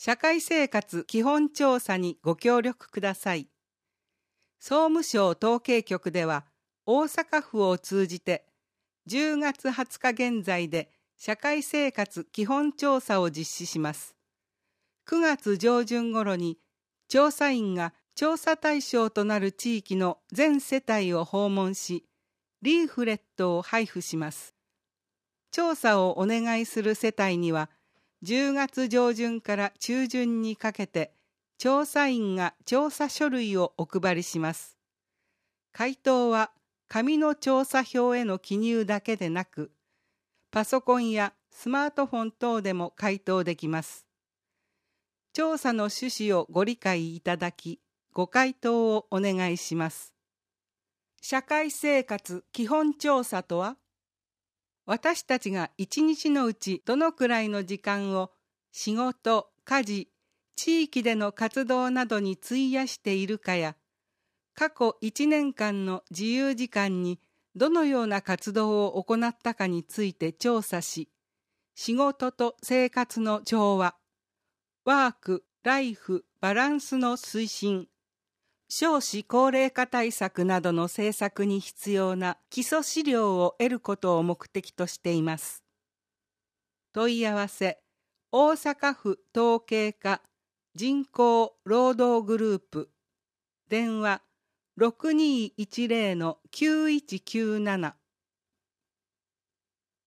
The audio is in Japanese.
社会生活基本調査にご協力ください。総務省統計局では大阪府を通じて10月20日現在で社会生活基本調査を実施します。9月上旬頃に調査員が調査対象となる地域の全世帯を訪問し、リーフレットを配布します。調査をお願いする世帯には、10月上旬から中旬にかけて、調査員が調査書類をお配りします。回答は紙の調査票への記入だけでなく、パソコンやスマートフォン等でも回答できます。調査の趣旨をご理解いただき、ご回答をお願いします。社会生活基本調査とは、私たちが一日のうちどのくらいの時間を仕事、家事、地域での活動などに費やしているかや、過去1年間の自由時間にどのような活動を行ったかについて調査し、仕事と生活の調和、ワーク・ライフ・バランスの推進、少子高齢化対策などの政策に必要な基礎資料を得ることを目的としています。問い合わせ、大阪府統計課人口労働グループ、電話 6210-9197